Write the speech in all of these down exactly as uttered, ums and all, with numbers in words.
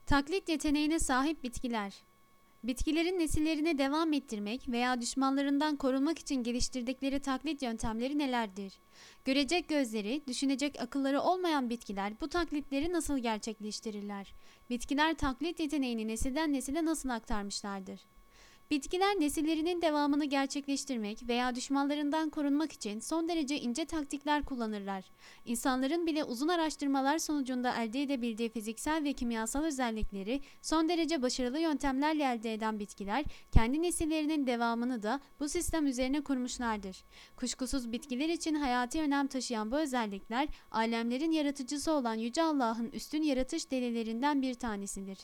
Taklit yeteneğine sahip bitkiler. Bitkilerin nesillerini devam ettirmek veya düşmanlarından korunmak için geliştirdikleri taklit yöntemleri nelerdir? Görecek gözleri, düşünecek akılları olmayan bitkiler bu taklitleri nasıl gerçekleştirirler? Bitkiler taklit yeteneğini nesilden nesile nasıl aktarmışlardır? Bitkiler nesillerinin devamını gerçekleştirmek veya düşmanlarından korunmak için son derece ince taktikler kullanırlar. İnsanların bile uzun araştırmalar sonucunda elde edebildiği fiziksel ve kimyasal özellikleri son derece başarılı yöntemlerle elde eden bitkiler, kendi nesillerinin devamını da bu sistem üzerine kurmuşlardır. Kuşkusuz bitkiler için hayati önem taşıyan bu özellikler, alemlerin yaratıcısı olan Yüce Allah'ın üstün yaratış delillerinden bir tanesidir.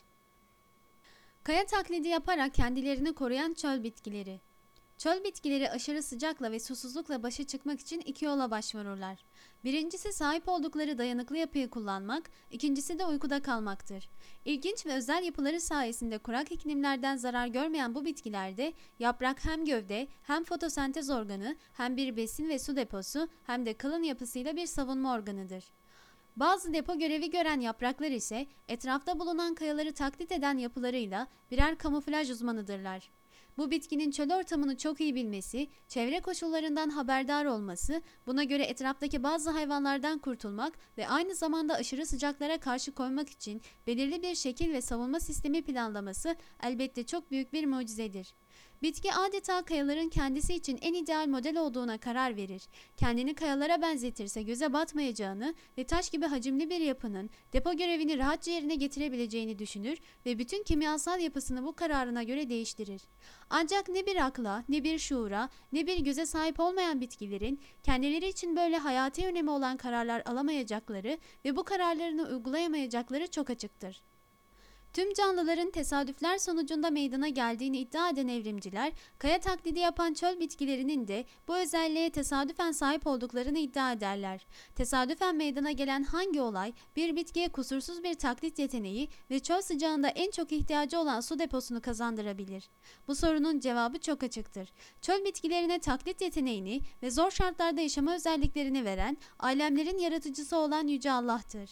Kaya taklidi yaparak kendilerini koruyan çöl bitkileri. Çöl bitkileri aşırı sıcakla ve susuzlukla başa çıkmak için iki yola başvururlar. Birincisi sahip oldukları dayanıklı yapıyı kullanmak, ikincisi de uykuda kalmaktır. İlginç ve özel yapıları sayesinde kurak iklimlerden zarar görmeyen bu bitkilerde yaprak hem gövde hem fotosentez organı hem bir besin ve su deposu hem de kalın yapısıyla bir savunma organıdır. Bazı depo görevi gören yapraklar ise etrafta bulunan kayaları taklit eden yapılarıyla birer kamuflaj uzmanıdırlar. Bu bitkinin çöl ortamını çok iyi bilmesi, çevre koşullarından haberdar olması, buna göre etraftaki bazı hayvanlardan kurtulmak ve aynı zamanda aşırı sıcaklara karşı koymak için belirli bir şekil ve savunma sistemi planlaması elbette çok büyük bir mucizedir. Bitki adeta kayaların kendisi için en ideal model olduğuna karar verir. Kendini kayalara benzetirse göze batmayacağını ve taş gibi hacimli bir yapının depo görevini rahatça yerine getirebileceğini düşünür ve bütün kimyasal yapısını bu kararına göre değiştirir. Ancak ne bir akla, ne bir şuura, ne bir göze sahip olmayan bitkilerin kendileri için böyle hayati önemi olan kararlar alamayacakları ve bu kararlarını uygulayamayacakları çok açıktır. Tüm canlıların tesadüfler sonucunda meydana geldiğini iddia eden evrimciler, kaya taklidi yapan çöl bitkilerinin de bu özelliğe tesadüfen sahip olduklarını iddia ederler. Tesadüfen meydana gelen hangi olay, bir bitkiye kusursuz bir taklit yeteneği ve çöl sıcağında en çok ihtiyacı olan su deposunu kazandırabilir? Bu sorunun cevabı çok açıktır. Çöl bitkilerine taklit yeteneğini ve zor şartlarda yaşama özelliklerini veren, alemlerin yaratıcısı olan Yüce Allah'tır.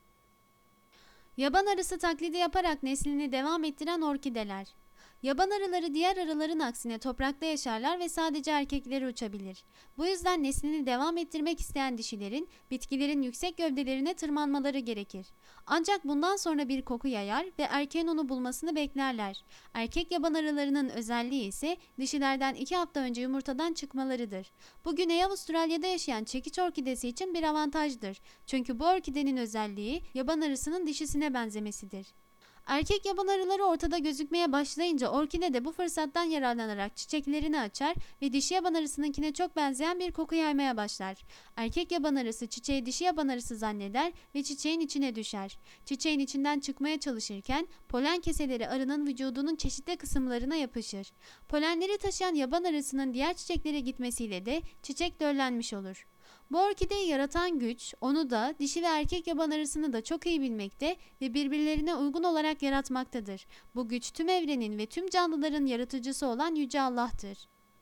Yaban arısı taklidi yaparak neslini devam ettiren orkideler. Yaban arıları diğer arıların aksine toprakta yaşarlar ve sadece erkekleri uçabilir. Bu yüzden neslini devam ettirmek isteyen dişilerin bitkilerin yüksek gövdelerine tırmanmaları gerekir. Ancak bundan sonra bir koku yayar ve erkeğin onu bulmasını beklerler. Erkek yaban arılarının özelliği ise dişilerden iki hafta önce yumurtadan çıkmalarıdır. Bu Güney Avustralya'da yaşayan çekiç orkidesi için bir avantajdır. Çünkü bu orkidenin özelliği yaban arısının dişisine benzemesidir. Erkek yaban arıları ortada gözükmeye başlayınca orkide de bu fırsattan yararlanarak çiçeklerini açar ve dişi yaban arısınınkine çok benzeyen bir koku yaymaya başlar. Erkek yaban arısı çiçeği dişi yaban arısı zanneder ve çiçeğin içine düşer. Çiçeğin içinden çıkmaya çalışırken polen keseleri arının vücudunun çeşitli kısımlarına yapışır. Polenleri taşıyan yaban arısının diğer çiçeklere gitmesiyle de çiçek döllenmiş olur. Bu orkideyi yaratan güç, onu da dişi ve erkek yaban arısını da çok iyi bilmekte ve birbirlerine uygun olarak yaratmaktadır. Bu güç tüm evrenin ve tüm canlıların yaratıcısı olan Yüce Allah'tır.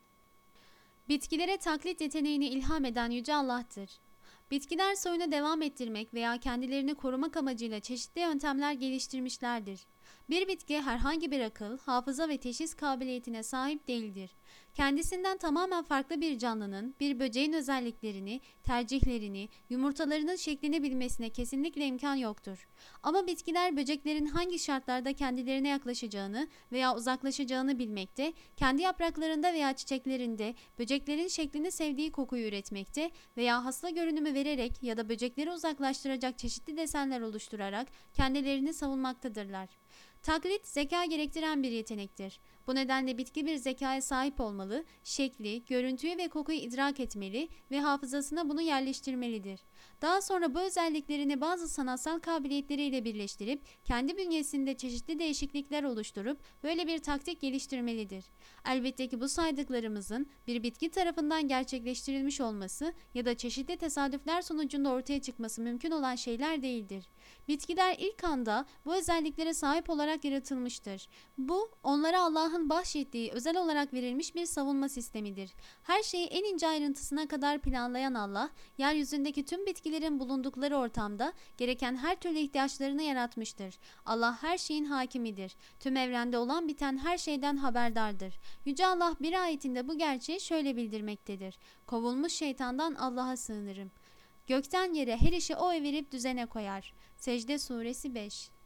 Bitkilere taklit yeteneğini ilham eden Yüce Allah'tır. Bitkiler soyunu devam ettirmek veya kendilerini korumak amacıyla çeşitli yöntemler geliştirmişlerdir. Bir bitki herhangi bir akıl, hafıza ve teşhis kabiliyetine sahip değildir. Kendisinden tamamen farklı bir canlının, bir böceğin özelliklerini, tercihlerini, yumurtalarının şeklini bilmesine kesinlikle imkan yoktur. Ama bitkiler böceklerin hangi şartlarda kendilerine yaklaşacağını veya uzaklaşacağını bilmekte, kendi yapraklarında veya çiçeklerinde böceklerin şeklini sevdiği kokuyu üretmekte veya hasta görünümü vererek ya da böcekleri uzaklaştıracak çeşitli desenler oluşturarak kendilerini savunmaktadırlar. Taklit, zeka gerektiren bir yetenektir. Bu nedenle bitki bir zekaya sahip olmalı, şekli, görüntüyü ve kokuyu idrak etmeli ve hafızasına bunu yerleştirmelidir. Daha sonra bu özelliklerini bazı sanatsal kabiliyetleriyle birleştirip, kendi bünyesinde çeşitli değişiklikler oluşturup böyle bir taktik geliştirmelidir. Elbette ki bu saydıklarımızın bir bitki tarafından gerçekleştirilmiş olması ya da çeşitli tesadüfler sonucunda ortaya çıkması mümkün olan şeyler değildir. Bitkiler ilk anda bu özelliklere sahip olarak yaratılmıştır. Bu, onlara Allah'ın bahşettiği özel olarak verilmiş bir savunma sistemidir. Her şeyi en ince ayrıntısına kadar planlayan Allah, yeryüzündeki tüm bitkilerin bulundukları ortamda gereken her türlü ihtiyaçlarını yaratmıştır. Allah her şeyin hakimidir. Tüm evrende olan biten her şeyden haberdardır. Yüce Allah bir ayetinde bu gerçeği şöyle bildirmektedir. Kovulmuş şeytandan Allah'a sığınırım. Gökten yere her işi o verip düzene koyar. Secde Suresi beş.